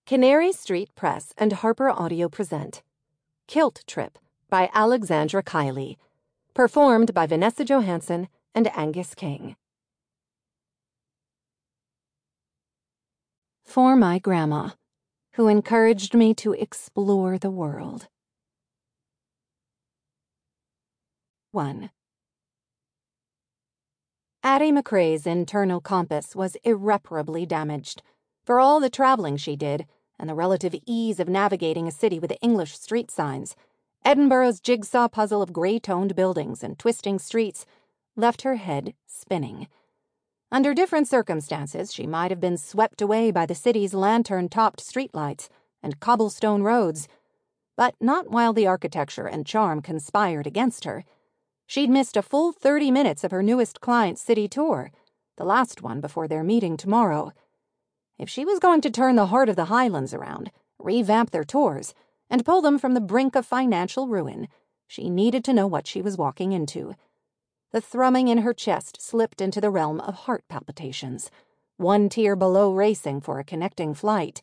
Canary Street Press and Harper Audio present Kilt Trip by Alexandra Kiley, performed by Vanessa Johansson and Angus King. For my grandma, who encouraged me to explore the world. 1. Addie McCrae's internal compass was irreparably damaged. For all the traveling she did, and the relative ease of navigating a city with English street signs, Edinburgh's jigsaw puzzle of gray-toned buildings and twisting streets left her head spinning. Under different circumstances, she might have been swept away by the city's lantern-topped streetlights and cobblestone roads, but not while the architecture and charm conspired against her. She'd missed a full 30 minutes of her newest client's city tour, the last one before their meeting tomorrow. If she was going to turn the heart of the Highlands around, revamp their tours, and pull them from the brink of financial ruin, she needed to know what she was walking into. The thrumming in her chest slipped into the realm of heart palpitations, one tier below racing for a connecting flight,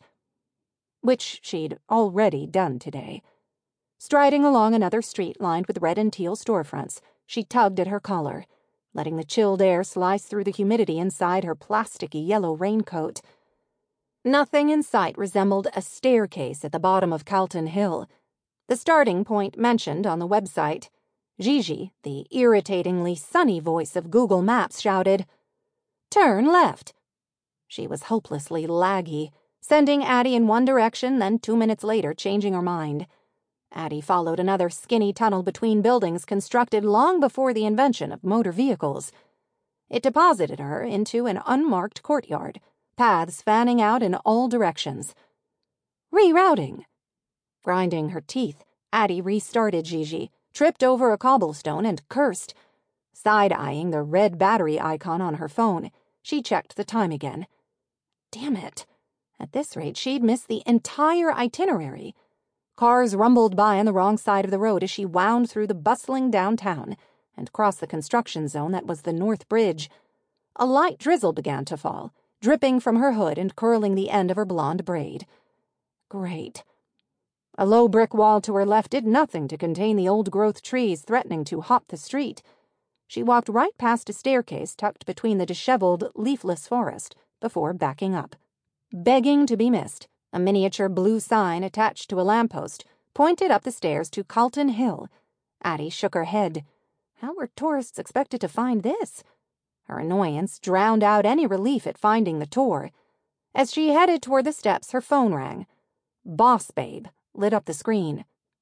which she'd already done today. Striding along another street lined with red and teal storefronts, she tugged at her collar, letting the chilled air slice through the humidity inside her plasticky yellow raincoat. Nothing in sight resembled a staircase at the bottom of Calton Hill, the starting point mentioned on the website. Gigi, the irritatingly sunny voice of Google Maps, shouted, "Turn left." She was hopelessly laggy, sending Addie in one direction, then 2 minutes later changing her mind. Addie followed another skinny tunnel between buildings constructed long before the invention of motor vehicles. It deposited her into an unmarked courtyard, paths fanning out in all directions. Rerouting. Grinding her teeth, Addie restarted Gigi, tripped over a cobblestone, and cursed. Side-eyeing the red battery icon on her phone, she checked the time again. Damn it. At this rate, she'd miss the entire itinerary. Cars rumbled by on the wrong side of the road as she wound through the bustling downtown and crossed the construction zone that was the North Bridge. A light drizzle began to fall, dripping from her hood and curling the end of her blonde braid. Great. A low brick wall to her left did nothing to contain the old-growth trees threatening to hop the street. She walked right past a staircase tucked between the disheveled, leafless forest before backing up. Begging to be missed, a miniature blue sign attached to a lamppost pointed up the stairs to Calton Hill. Addie shook her head. How were tourists expected to find this? Her annoyance drowned out any relief at finding the tour. As she headed toward the steps, her phone rang. Boss Babe lit up the screen.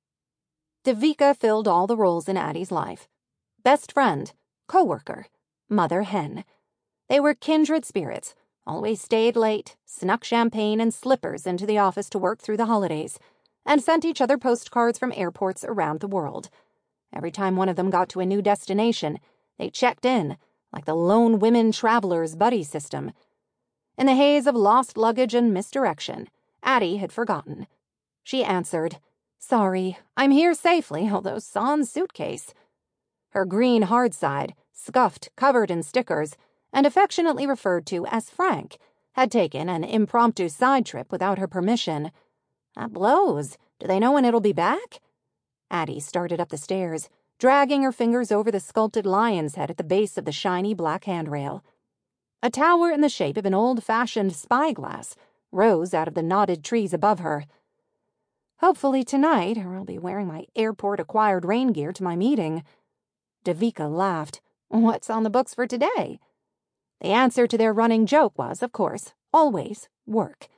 Devika filled all the roles in Addie's life. Best friend, co-worker, mother hen. They were kindred spirits, always stayed late, snuck champagne and slippers into the office to work through the holidays, and sent each other postcards from airports around the world. Every time one of them got to a new destination, they checked in, like the lone women travelers' buddy system. In the haze of lost luggage and misdirection, Addie had forgotten. She answered, "Sorry, I'm here safely, although sans suitcase." Her green hard side, scuffed, covered in stickers, and affectionately referred to as Frank, had taken an impromptu side trip without her permission. That blows. Do they know when it'll be back? Addie started up the stairs, dragging her fingers over the sculpted lion's head at the base of the shiny black handrail. A tower in the shape of an old-fashioned spyglass rose out of the knotted trees above her. Hopefully tonight, or I'll be wearing my airport-acquired rain gear to my meeting. Devika laughed. What's on the books for today? The answer to their running joke was, of course, always work.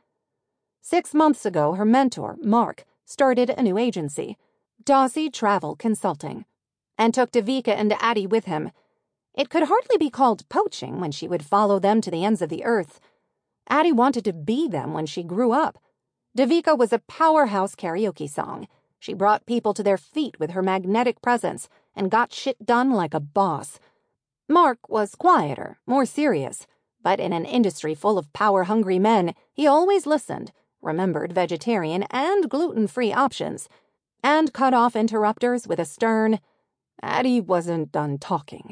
6 months ago, her mentor, Mark, started a new agency, Dawsey Travel Consulting, and took Devika and Addie with him. It could hardly be called poaching when she would follow them to the ends of the earth. Addie wanted to be them when she grew up. Devika was a powerhouse karaoke song. She brought people to their feet with her magnetic presence and got shit done like a boss. Mark was quieter, more serious, but in an industry full of power-hungry men, he always listened, remembered vegetarian and gluten-free options, and cut off interrupters with a stern, "Addie wasn't done talking."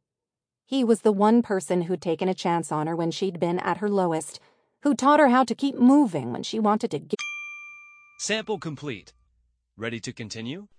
He was the one person who'd taken a chance on her when she'd been at her lowest, who taught her how to keep moving when she wanted to Sample complete. Ready to continue?